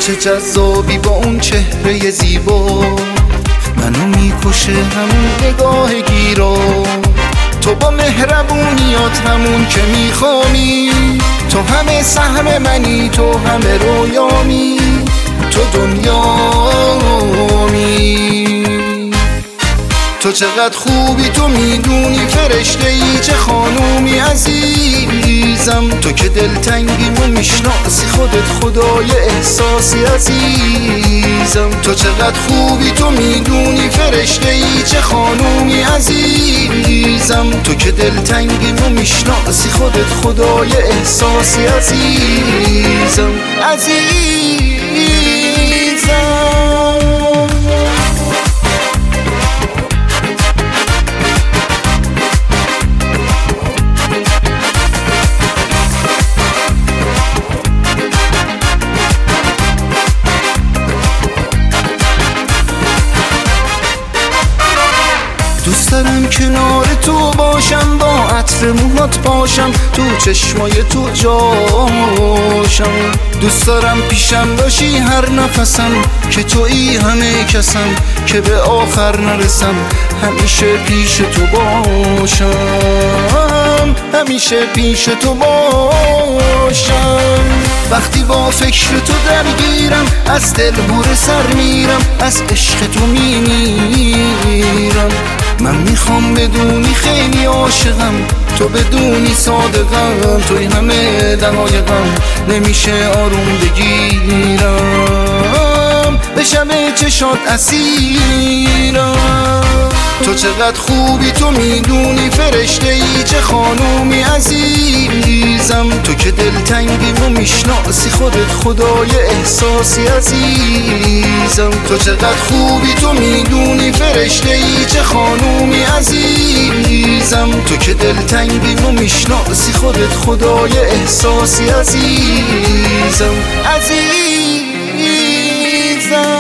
چه جذابی با اون چهره زیبا، منو میکشه همون نگاه گیرا. تو با مهربونیات همون که میخوامی، تو همه سهم منی، تو همه رویامی، تو دنیامی. تو چقدر خوبی، تو میدونی فرشته ای، چه خانومی عزیزم. تو که دلتنگیمو میشناسی، خودت خدای احساسی عزیزم. تو چقدر خوبی، تو میدونی فرشته ای، چه خانومی عزیزم. تو که دلتنگیمو میشناسی، خودت خدای احساسی عزیزم عزیزم. دوست دارم کنار تو باشم، با عطر موهات باشم، تو چشمای تو جاشم. دوست دارم پیشم باشی هر نفسم، که تویی همه کسم، که به آخر نرسم، همیشه پیش تو باشم، همیشه پیش تو باشم. وقتی با فکر تو درگیرم، از دل بور سر میرم، از عشق تو میمیرم. من میخوام بدونی خیلی عاشقم، تو بدونی صادقم، توی همه دقایقم نمیشه آروم بگیرم، به شب چشات اسیرم. تو چقدر خوبی، تو میدونی فرشته ای، چه خانومی عزیزم. تو که دلتنگیمو میشناسی، خودت خدای احساسی عزیزم. تو چقدر خوبی، تو میدونی فرشته ای، چه خانومی عزیزم. تو که دلتنگیمو میشناسی، خودت خدای احساسی عزیزم عزیزم.